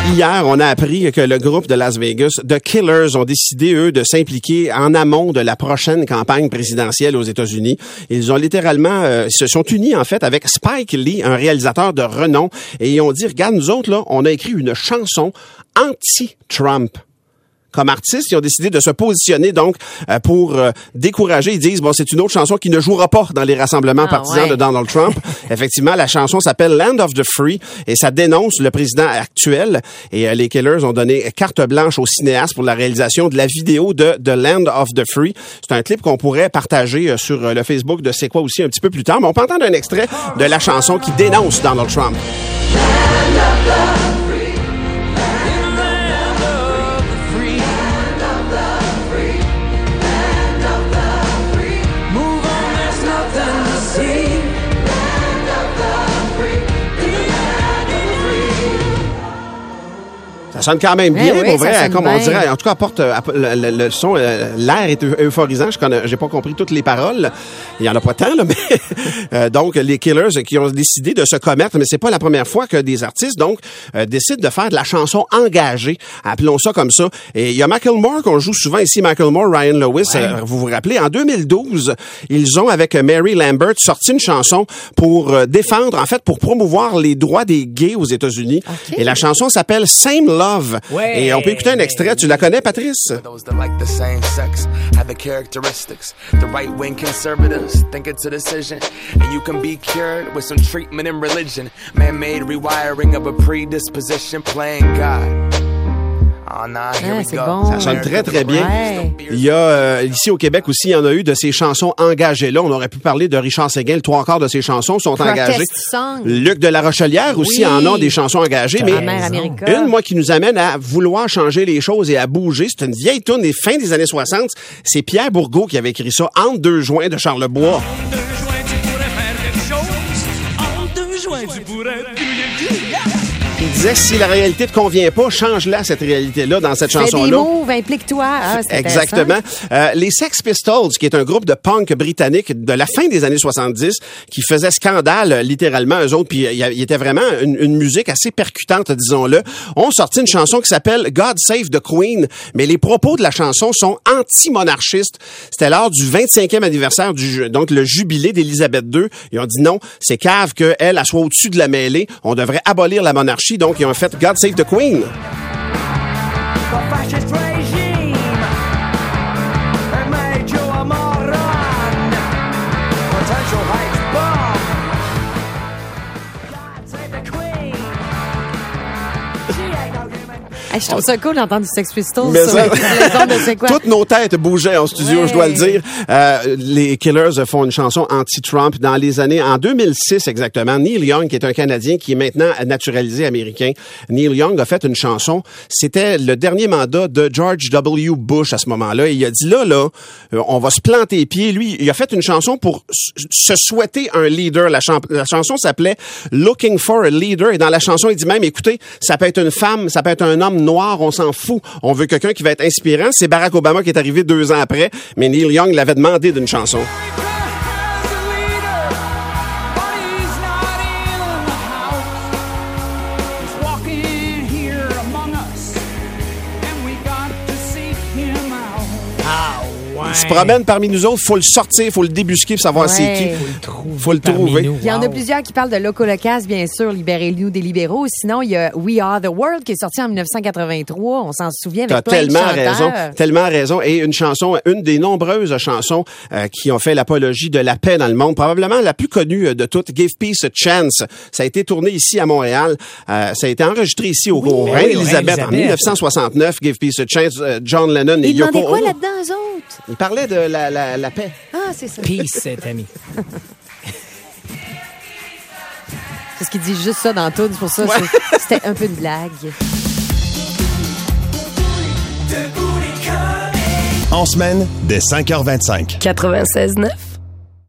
Hier, on a appris que le groupe de Las Vegas, The Killers, ont décidé, eux, de s'impliquer en amont de la prochaine campagne présidentielle aux États-Unis. Ils ont littéralement, se sont unis, en fait, avec Spike Lee, un réalisateur de renom, et ils ont dit, regarde, nous autres, là, on a écrit une chanson anti-Trump. Comme artistes, ils ont décidé de se positionner donc pour décourager. Ils disent, bon, c'est une autre chanson qui ne jouera pas dans les rassemblements partisans de Donald Trump. Effectivement, la chanson s'appelle Land of the Free et ça dénonce le président actuel. Et les Killers ont donné carte blanche au cinéaste pour la réalisation de la vidéo de The Land of the Free. C'est un clip qu'on pourrait partager sur le Facebook de C'est quoi aussi un petit peu plus tard. Mais on peut entendre un extrait de la chanson qui dénonce Donald Trump. Ça sonne quand même bien, pour vrai, comme on dirait. En tout cas, apporte le son, l'air est euphorisant. J'ai pas compris toutes les paroles. Il y en a pas tant, là, mais donc les Killers qui ont décidé de se commettre, mais c'est pas la première fois que des artistes donc décident de faire de la chanson engagée, appelons ça comme ça. Et il y a Macklemore qu'on joue souvent ici, Macklemore, Ryan Lewis. Vous vous rappelez, en 2012, ils ont avec Mary Lambert sorti une chanson pour défendre, en fait, pour promouvoir les droits des gays aux États-Unis. Okay. Et la chanson s'appelle Same Love. Ouais. Et on peut écouter un extrait. Tu la connais, Patrice? Those that like the same sex have the characteristics. The right-wing conservatives think it's a decision, and you can be cured with some treatment in religion. Man-made rewiring of a predisposition, playing God. Oh, nah, here we go. Bon. Ça sonne très, très bien. Ouais. Il y a, ici au Québec aussi, il y en a eu de ces chansons engagées-là. On aurait pu parler de Richard Séguin. 3/4 de ses chansons sont engagées. Song. Luc de la Rochelière aussi en a des chansons engagées. Mais une, moi, qui nous amène à vouloir changer les choses et à bouger. C'est une vieille tourne des fins des années 60. C'est Pierre Bourgault qui avait écrit ça, Entre deux joints de Charlebois. Entre deux joints, tu pourrais faire quelque chose. Entre deux joints, tu pourrais... Il disait que si la réalité te convient pas, change-la, cette réalité-là, dans cette chanson-là. Fais des moves, implique-toi. Ah, exactement. Les Sex Pistols, qui est un groupe de punk britannique de la fin des années 70, qui faisait scandale, littéralement, eux autres, puis il était vraiment une musique assez percutante, disons-le, ont sorti une chanson qui s'appelle God Save the Queen, mais les propos de la chanson sont anti-monarchistes. C'était lors du 25e anniversaire donc le jubilé d'Élisabeth II. Ils ont dit non, c'est cave qu'elle soit au-dessus de la mêlée. On devrait abolir la monarchie. Donc, ils ont fait God Save the Queen. Je trouve ça cool d'entendre du Sex Pistols. Mais ça, toutes nos têtes bougeaient en studio, je dois le dire. Les Killers font une chanson anti-Trump dans les années, en 2006 exactement. Neil Young, qui est un Canadien qui est maintenant naturalisé américain. Neil Young a fait une chanson. C'était le dernier mandat de George W. Bush à ce moment-là. Et il a dit là, on va se planter les pieds. Lui, il a fait une chanson pour se souhaiter un leader. La chanson s'appelait Looking for a Leader. Et dans la chanson, il dit même, écoutez, ça peut être une femme, ça peut être un homme noir, on s'en fout. On veut quelqu'un qui va être inspirant. C'est Barack Obama qui est arrivé 2 ans après, mais Neil Young l'avait demandé d'une chanson. Il se promène parmi nous autres, faut le sortir, faut le débusquer pour savoir c'est qui. Faut le trouver. Il y en a plusieurs qui parlent de Loco Locas, bien sûr, Libérez-nous des libéraux. Sinon, il y a We Are the World qui est sorti en 1983. On s'en souvient avec plein de chanteurs. Tellement raison. Et une chanson, une des nombreuses chansons qui ont fait l'apologie de la paix dans le monde, probablement la plus connue de toutes, Give Peace a Chance. Ça a été tourné ici à Montréal. Ça a été enregistré ici au Reine-Élisabeth en 1969. Give Peace a Chance, John Lennon et Yoko Ono. Ils demandaient quoi là-dedans, eux autres? Il parlait de la paix. Ah, c'est ça. Peace, cet ami. Parce qu'il dit juste ça dans tout, c'est pour ça c'était un peu une blague. En semaine, dès 5h25. 96.9.